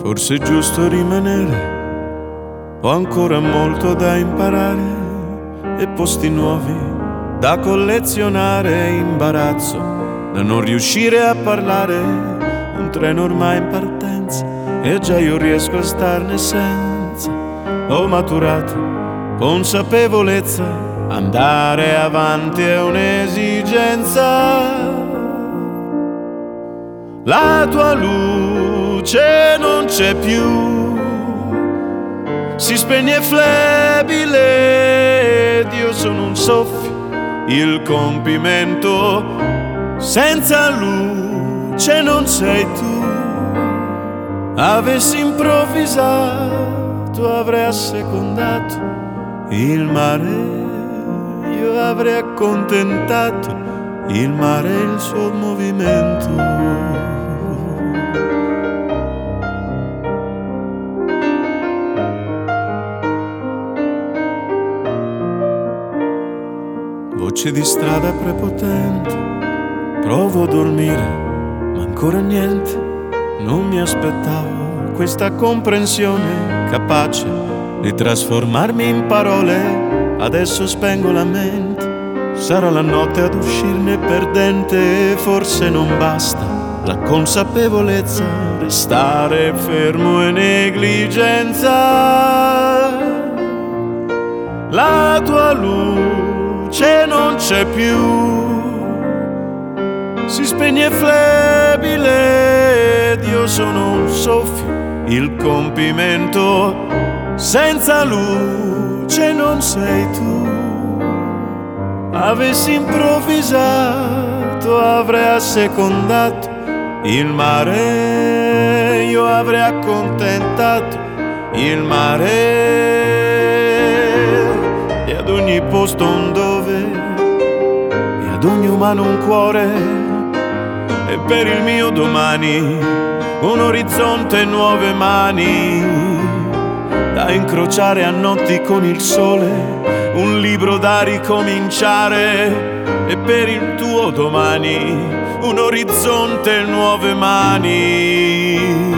Forse è giusto rimanere, ho ancora molto da imparare e posti nuovi da collezionare, imbarazzo da non riuscire a parlare, un treno ormai in partenza e già io riesco a starne senza. Ho maturato consapevolezza, andare avanti è un'esigenza. La tua luce non c'è più, si spegne flebile ed io sono un soffio, il compimento. Senza luce non sei tu. Avessi improvvisato, avrei assecondato il mare, io avrei accontentato il mare e il suo movimento. Voce di strada prepotente, provo a dormire, ma ancora niente. Non mi aspettavo questa comprensione capace di trasformarmi in parole. Adesso spengo la mente, sarà la notte ad uscirne perdente. Forse non basta la consapevolezza, restare fermo è negligenza. La tua luce non c'è più, si spegne flebile ed io sono un soffio, il compimento. Senza luce non sei tu. Avessi improvvisato, avrei assecondato il mare, io avrei accontentato il mare. E ad ogni posto un dove, e ad ogni umano un cuore, e per il mio domani un orizzonte e nuove mani da incrociare a notti con il sole, un libro da ricominciare, e per il tuo domani un orizzonte e nuove mani.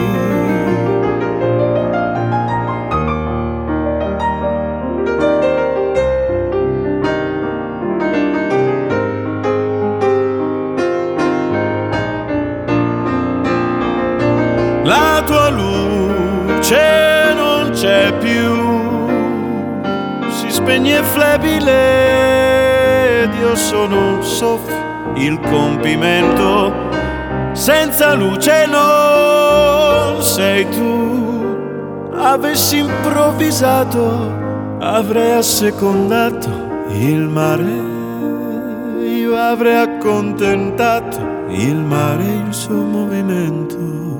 La tua luce non c'è più, si spegne flebile ed io sono un soffio, il compimento. Senza luce non sei tu. Avessi improvvisato, avrei assecondato il mare, io avrei accontentato il mare e il suo movimento.